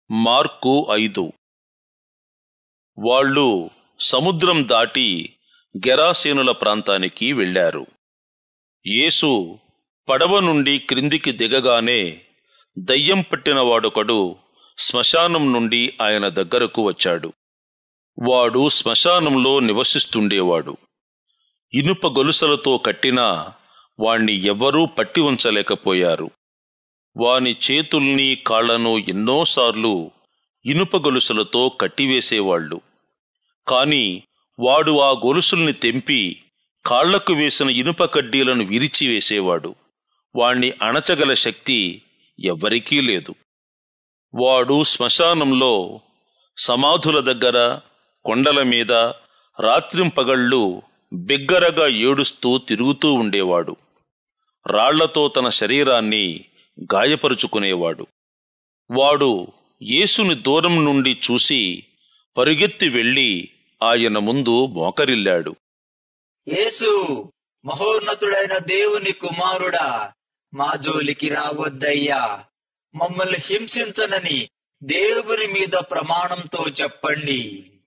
Mark 5. వాళ్ళు సముద్రం దాటి గెరాసేనుల ప్రాంతానికి వెళ్ళారు. యేసు పడవ నుండి క్రిందికి దిగగానే దయ్యం పట్టిన వాడొకడు శ్మశానం నుండి ఆయన దగ్గరకు వచ్చాడు. వాడు శ్మశానంలో నివసిస్తుండేవాడు. ఇనుప గొలుసులతో కట్టినా వాణ్ణి ఎవ్వరూ పట్టి ఉంచలేకపోయారు. వాని చేతుల్ని కాళ్లను ఎన్నోసార్లు ఇనుప గొలుసులతో కట్టివేసేవాళ్లు. కాని వాడు ఆ గొలుసుల్ని తెంపి కాళ్లకు వేసిన ఇనుప కడ్డీలను విరిచివేసేవాడు. వాణ్ణి అణచగల శక్తి ఎవ్వరికీ లేదు. వాడు శ్మశానంలో, సమాధుల దగ్గర, కొండల మీద రాత్రింపగళ్ళు బిగ్గరగా ఏడుస్తూ తిరుగుతూ ఉండేవాడు. రాళ్లతో తన శరీరాన్ని గాయపరుచుకునేవాడు. వాడు యేసుని దూరం నుండి చూసి పరుగెత్తి వెళ్లి ఆయన ముందు మోకరిల్లాడు. యేసు, మహోన్నతుడైన దేవుని కుమారుడా, మా జోలికి రావద్దయ్యా. మమ్మల్ని హింసించనని దేవుని మీద ప్రమాణంతో చెప్పండి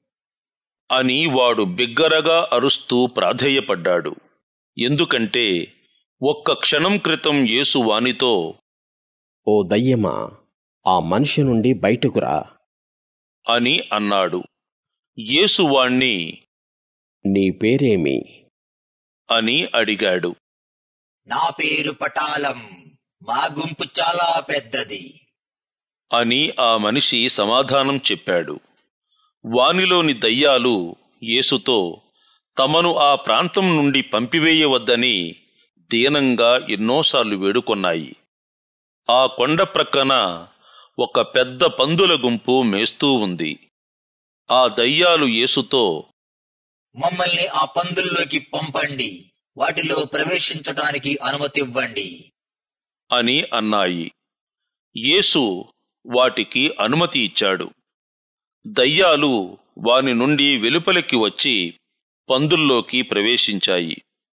అని వాడు బిగ్గరగా అరుస్తూ ప్రాధేయపడ్డాడు. ఎందుకంటే ఒక్క క్షణం క్రితం యేసు వానితో, ఓ దయ్యమా, ఆ మనిషి నుండి బయటకురా అని అన్నాడు. యేసు వాణ్ణి, నీ పేరేమి అని అడిగాడు. నా పేరు పటాలం, మా గుంపు చాలా పెద్దది అని ఆ మనిషి సమాధానం చెప్పాడు. వానిలోని దయ్యాలు యేసుతో తమను ఆ ప్రాంతం నుండి పంపివేయవద్దని దీనంగా ఎన్నోసార్లు వేడుకొన్నాయి. ఆ కొండ ప్రక్కన ఒక పెద్ద పందుల గుంపు మేస్తూ ఉంది. ఆ దయ్యాలు యేసుతో, మమ్మల్ని ఆ పందుల్లోకి పంపండి, వాటిలో ప్రవేశించటానికి అనుమతివ్వండి అని అన్నాయి. యేసు వాటికి అనుమతి ఇచ్చాడు. దయ్యాలు వాని నుండి వెలుపలికి వచ్చి పందుల్లోకి ప్రవేశించాయి.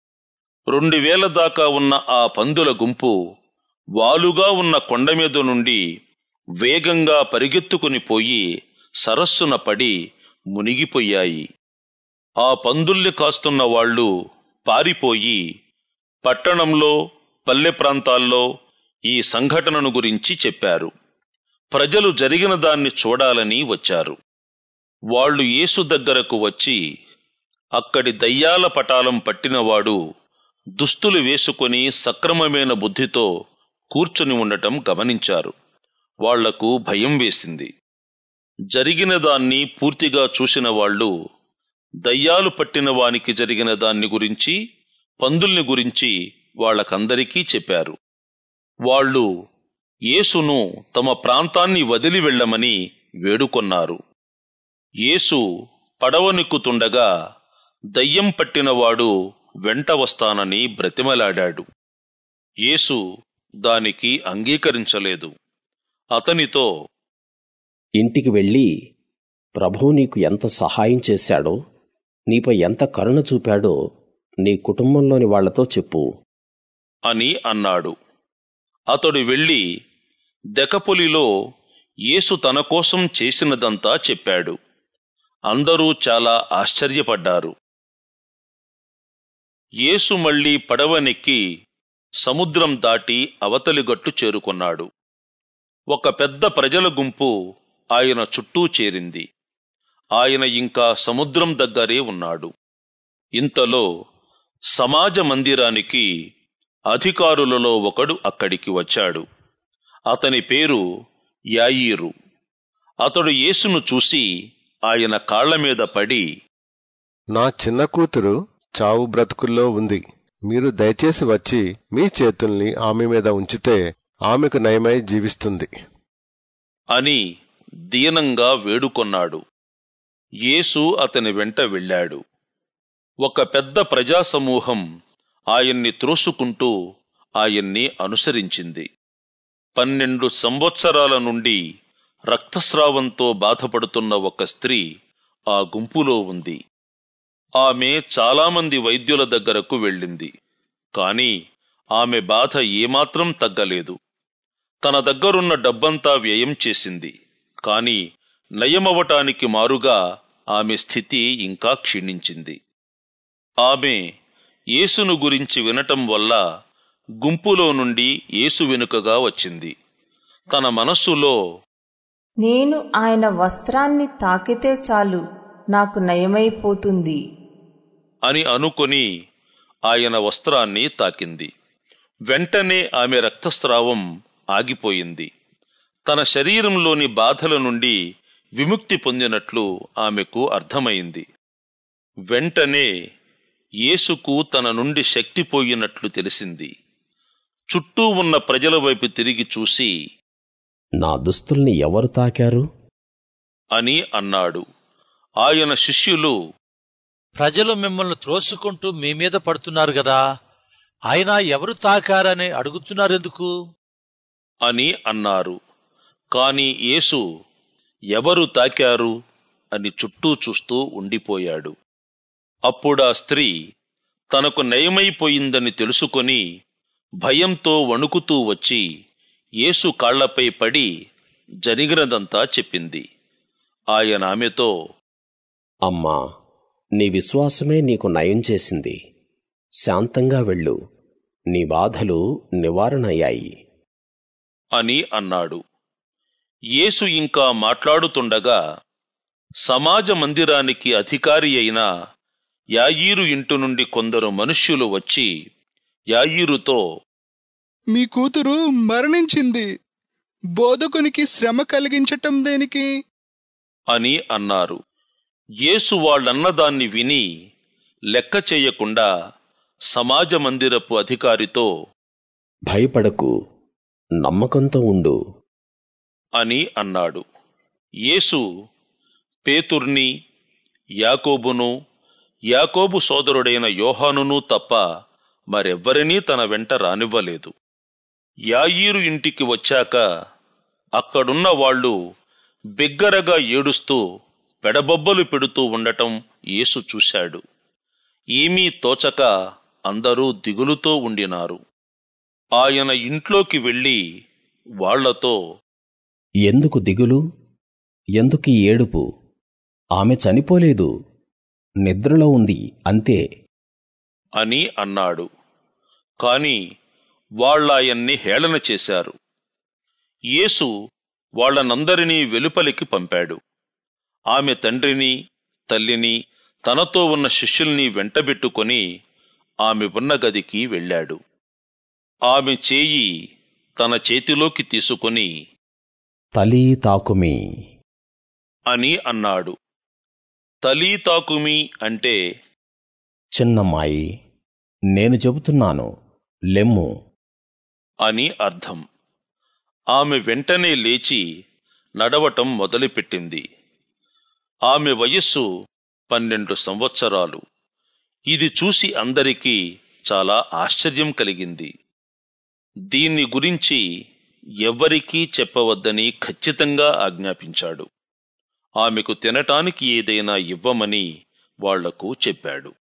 2000 దాకా ఉన్న ఆ పందుల గుంపు వాలుగా ఉన్న కొండమీద నుండి వేగంగా పరిగెత్తుకుని పోయి సరస్సున పడి మునిగిపోయాయి. ఆ పందుల్ని కాస్తున్న వాళ్ళు పారిపోయి పట్టణంలో, పల్లె ప్రాంతాల్లో ఈ సంఘటనను గురించి చెప్పారు. ప్రజలు జరిగిన దాన్ని చూడాలని వచ్చారు. వాళ్ళు యేసు దగ్గరకు వచ్చి అక్కడి దయ్యాల పటాలం పట్టినవాడు దుస్తులు వేసుకొని సక్రమమైన బుద్ధితో కూర్చుని ఉండటం గమనించారు. వాళ్లకు భయం వేసింది. జరిగిన దాన్ని పూర్తిగా చూసిన వాళ్ళు దయ్యాలు పట్టిన వానికి జరిగిన దాన్ని గురించి, పందుల్ని గురించి వాళ్ళకందరికీ చెప్పారు. వాళ్ళు యేసును తమ ప్రాంతాన్ని వదిలి వెళ్ళమని వేడుకొన్నారు. యేసు పడవనెక్కుతుండగా దయ్యం పట్టినవాడు వెంట వస్తానని బ్రతిమలాడాడు. యేసు దానికి అంగీకరించలేదు. అతనితో, ఇంటికి వెళ్ళి ప్రభువు నీకు ఎంత సహాయం చేశాడో, నీపై ఎంత కరుణ చూపాడో నీ కుటుంబంలోని వాళ్లతో చెప్పు అని అన్నాడు. అతడు వెళ్ళి దెకపొలిలో యేసు తన కోసం చేసినదంతా చెప్పాడు. అందరూ చాలా ఆశ్చర్యపడ్డారు. యేసు మళ్లీ పడవనెక్కి సముద్రం దాటి అవతలిగట్టు చేరుకొన్నాడు. ఒక పెద్ద ప్రజల గుంపు ఆయన చుట్టూ చేరింది. ఆయన ఇంకా సముద్రం దగ్గరే ఉన్నాడు. ఇంతలో సమాజ మందిరానికి అధికారులలో ఒకడు అక్కడికి వచ్చాడు. అతని పేరు యాయీరు. అతడు యేసును చూసి ఆయన కాళ్లమీద పడి, నా చిన్న కూతురు చావు బ్రతుకుల్లో ఉంది. మీరు దయచేసి వచ్చి మీ చేతుల్ని ఆమె మీద ఉంచితే ఆమెకు నయమై జీవిస్తుంది అని దీనంగా వేడుకొన్నాడు. యేసు అతని వెంట వెళ్ళాడు. ఒక పెద్ద ప్రజాసమూహం ఆయన్ని త్రోసుకుంటూ ఆయన్ని అనుసరించింది. 12 సంవత్సరాల నుండి రక్తస్రావంతో బాధపడుతున్న ఒక స్త్రీ ఆ గుంపులో ఉంది. ఆమె చాలామంది వైద్యుల దగ్గరకు వెళ్ళింది. కాని ఆమె బాధ ఏమాత్రం తగ్గలేదు. తన దగ్గరున్న డబ్బంతా వ్యయం చేసింది. కాని నయమవటానికి మారుగా ఆమె స్థితి ఇంకా క్షీణించింది. ఆమె యేసును గురించి వినటం వల్ల గుంపులో నుండి యేసు వెనుకగా వచ్చింది. తన మనస్సులో, నేను ఆయన వస్త్రాన్ని తాకితే చాలు, నాకు నయమైపోతుంది అని అనుకొని ఆయన వస్త్రాన్ని తాకింది. వెంటనే ఆమె రక్తస్రావం ఆగిపోయింది. తన శరీరంలోని బాధల నుండి విముక్తి పొందినట్లు ఆమెకు అర్థమైంది. వెంటనే యేసుకు తన నుండి శక్తి పోయినట్లు తెలిసింది. చుట్టూ ఉన్న ప్రజల వైపు తిరిగి చూసి, నా దుస్తుల్ని ఎవరు తాకారు అని అన్నాడు. ఆయన శిష్యులు, ప్రజలు మిమ్మల్ని త్రోసుకుంటూ మీ మీద పడుతున్నారు గదా, ఆయన ఎవరు తాకారని అడుగుతున్నారెందుకు అని అన్నారు. కాని యేసు ఎవరు తాకారు అని చుట్టూ చూస్తూ ఉండిపోయాడు. అప్పుడా స్త్రీ తనకు నయమైపోయిందని తెలుసుకొని భయంతో వణుకుతూ వచ్చి యేసు కాళ్లపై పడి జరిగినదంతా చెప్పింది. ఆయన ఆమెతో, అమ్మా, నీ విశ్వాసమే నీకు నయం చేసింది. శాంతంగా వెళ్ళు, నీ బాధలు నివారణయ్యాయి అని అన్నాడు. యేసు ఇంకా మాట్లాడుతుండగా సమాజ మందిరానికి అధికారి అయిన యాయీరు ఇంటి నుండి కొందరు మనుష్యులు వచ్చి యాయీరుతో, మీ కూతురు మరణించింది, బోధకునికి శ్రమ కలిగించటం దేనికి అని అన్నారు. యేసు వాళ్ళన్నదాన్ని విని లెక్క చేయకుండా సమాజ మందిరపు అధికారితో, భయపడకు, నమ్మకంతో ఉండు అని అన్నాడు. యేసు పేతుర్ని, యాకోబును, యాకోబు సోదరుడైన యోహానును తప్ప మరెవ్వరినీ తన వెంట రానివ్వలేదు. యాయీరు ఇంటికి వచ్చాక అక్కడున్న వాళ్ళు బిగ్గరగా ఏడుస్తూ పెడబొబ్బలు పెడుతూ ఉండటం యేసు చూశాడు. ఏమీ తోచక అందరూ దిగులుతో ఉండినారు. ఆయన ఇంట్లోకి వెళ్ళి వాళ్లతో, ఎందుకు దిగులు, ఎందుకీ ఏడుపు? ఆమె చనిపోలేదు, నిద్రలో ఉంది అంతే అని అన్నాడు. కాని వాళ్ళాయన్ని హేళన చేశారు. యేసు వాళ్ళనందరినీ వెలుపలికి పంపాడు. ఆమె తండ్రిని, తల్లిని, తనతో ఉన్న శిష్యుల్ని వెంటబెట్టుకొని ఆమె ఉన్న గదికి వెళ్ళాడు. ఆమె చేయి తన చేతిలోకి తీసుకొని, తలీ తాకుమి అని అన్నాడు. తలీ తాకుమి అంటే, చిన్నమ్మాయి, నేను చెబుతున్నాను, లెమ్ము అని అర్థం. ఆమె వెంటనే లేచి నడవటం మొదలుపెట్టింది. ఆమె వయస్సు 12 సంవత్సరాలు. ఇది చూసి అందరికీ చాలా ఆశ్చర్యం కలిగింది. దీన్ని గురించి ఎవ్వరికీ చెప్పవద్దని ఖచ్చితంగా ఆజ్ఞాపించాడు. ఆమెకు తినటానికి ఏదైనా ఇవ్వమని వాళ్లకు చెప్పాడు.